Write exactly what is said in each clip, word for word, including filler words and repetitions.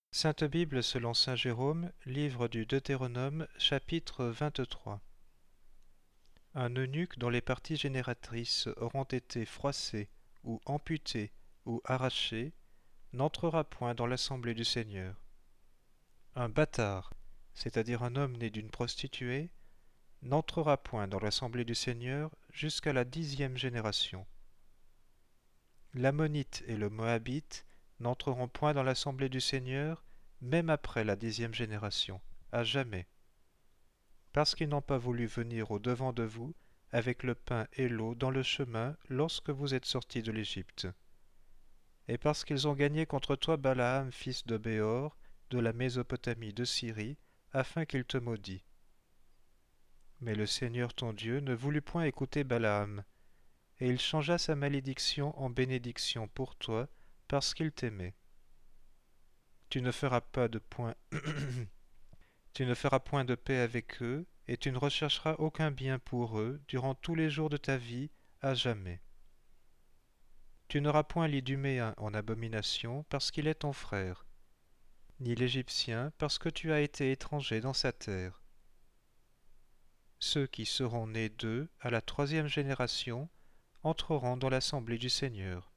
Sainte Bible selon saint Jérôme, livre du Deutéronome, chapitre vingt-trois. Un eunuque dont les parties génératrices auront été froissées, ou amputées, ou arrachées, n'entrera point dans l'assemblée du Seigneur. Un bâtard, c'est-à-dire un homme né d'une prostituée, n'entrera point dans l'assemblée du Seigneur jusqu'à la dixième génération. L'Ammonite et le Moabite n'entreront point dans l'assemblée du Seigneur, même après la dixième génération, à jamais, parce qu'ils n'ont pas voulu venir au-devant de vous avec le pain et l'eau dans le chemin lorsque vous êtes sortis de l'Égypte, et parce qu'ils ont gagné contre toi Balaam fils de Béor, de la Mésopotamie de Syrie, afin qu'il te maudît. Mais le Seigneur ton Dieu ne voulut point écouter Balaam, et il changea sa malédiction en bénédiction pour toi, parce qu'il t'aimait. Tu ne feras pas de point Tu ne feras point de paix avec eux, et tu ne rechercheras aucun bien pour eux durant tous les jours de ta vie, à jamais. Tu n'auras point l'Iduméen en abomination, parce qu'il est ton frère, ni l'Égyptien, parce que tu as été étranger dans sa terre. Ceux qui seront nés d'eux, à la troisième génération, entreront dans l'assemblée du Seigneur.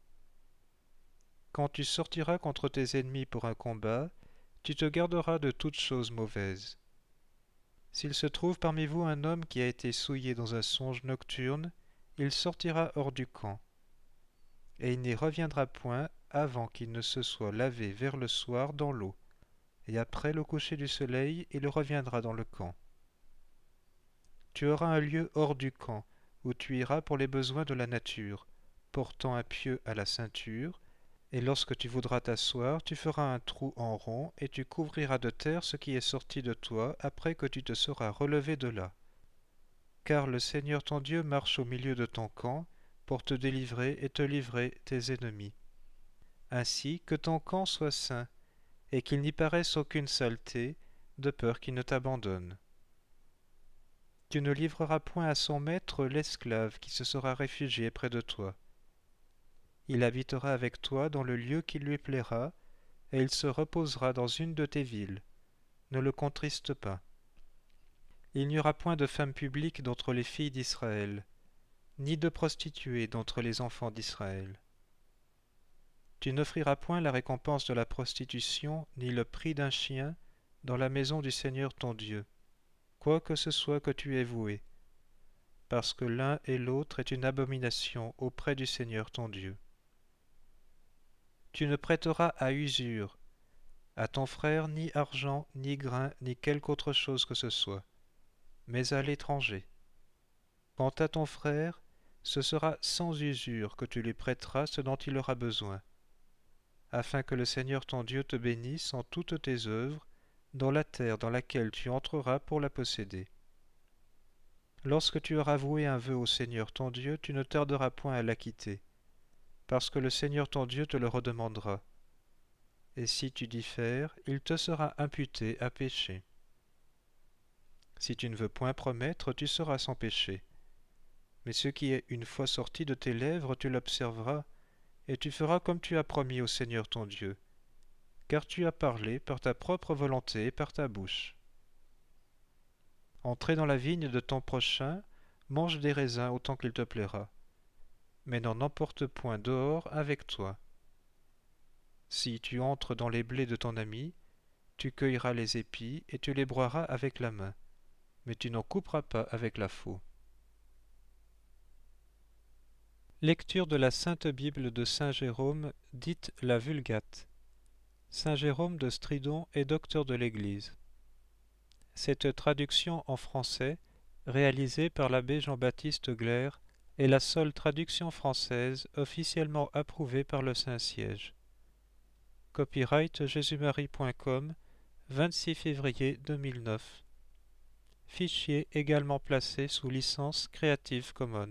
Quand tu sortiras contre tes ennemis pour un combat, tu te garderas de toutes choses mauvaises. S'il se trouve parmi vous un homme qui a été souillé dans un songe nocturne, il sortira hors du camp, et il n'y reviendra point avant qu'il ne se soit lavé vers le soir dans l'eau, et après le coucher du soleil, il reviendra dans le camp. Tu auras un lieu hors du camp, où tu iras pour les besoins de la nature, portant un pieu à la ceinture, et lorsque tu voudras t'asseoir, tu feras un trou en rond, et tu couvriras de terre ce qui est sorti de toi après que tu te seras relevé de là. Car le Seigneur ton Dieu marche au milieu de ton camp, pour te délivrer et te livrer tes ennemis. Ainsi que ton camp soit saint, et qu'il n'y paraisse aucune saleté, de peur qu'il ne t'abandonne. Tu ne livreras point à son maître l'esclave qui se sera réfugié près de toi. Il habitera avec toi dans le lieu qui lui plaira, et il se reposera dans une de tes villes. Ne le contriste pas. Il n'y aura point de femme publique d'entre les filles d'Israël, ni de prostituée d'entre les enfants d'Israël. Tu n'offriras point la récompense de la prostitution, ni le prix d'un chien, dans la maison du Seigneur ton Dieu, quoi que ce soit que tu aies voué, parce que l'un et l'autre est une abomination auprès du Seigneur ton Dieu. Tu ne prêteras à usure à ton frère ni argent, ni grain, ni quelque autre chose que ce soit, mais à l'étranger. Quant à ton frère, ce sera sans usure que tu lui prêteras ce dont il aura besoin, afin que le Seigneur ton Dieu te bénisse en toutes tes œuvres, dans la terre dans laquelle tu entreras pour la posséder. Lorsque tu auras voué un vœu au Seigneur ton Dieu, tu ne tarderas point à l'acquitter, parce que le Seigneur ton Dieu te le redemandera. Et si tu diffères, il te sera imputé à péché. Si tu ne veux point promettre, tu seras sans péché. Mais ce qui est une fois sorti de tes lèvres, tu l'observeras, et tu feras comme tu as promis au Seigneur ton Dieu, car tu as parlé par ta propre volonté et par ta bouche. Entrer dans la vigne de ton prochain, mange des raisins autant qu'il te plaira, mais n'en emporte point dehors avec toi. Si tu entres dans les blés de ton ami, tu cueilleras les épis et tu les broieras avec la main, mais tu n'en couperas pas avec la faux. Lecture de la Sainte Bible de saint Jérôme, dite la Vulgate. Saint Jérôme de Stridon est docteur de l'Église. Cette traduction en français, réalisée par l'abbé Jean-Baptiste Glaire, est la seule traduction française officiellement approuvée par le Saint-Siège. Copyright jésus-marie point com, vingt-six février deux mille neuf. Fichier également placé sous licence Creative Commons.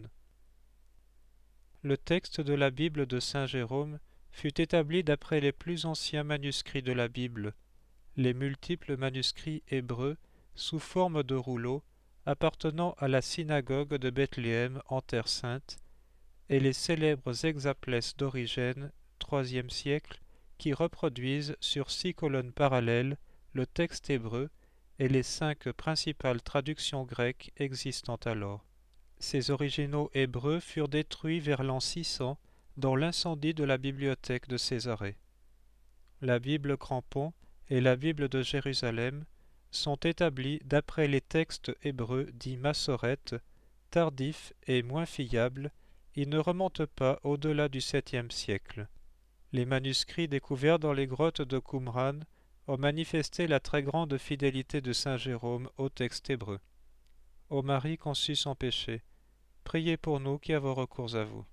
Le texte de la Bible de saint Jérôme fut établi d'après les plus anciens manuscrits de la Bible, les multiples manuscrits hébreux sous forme de rouleaux appartenant à la synagogue de Bethléem en Terre Sainte, et les célèbres Hexaplès d'Origène, troisième siècle, qui reproduisent sur six colonnes parallèles le texte hébreu et les cinq principales traductions grecques existant alors. Ces originaux hébreux furent détruits vers l'an six cents dans l'incendie de la bibliothèque de Césarée. La Bible Crampon et la Bible de Jérusalem sont établies d'après les textes hébreux dits massorètes, tardifs et moins fiables. Ils ne remontent pas au-delà du septième siècle. Les manuscrits découverts dans les grottes de Qumran ont manifesté la très grande fidélité de saint Jérôme au texte hébreu. Ô Marie conçue sans péché, priez pour nous qui avons recours à vous.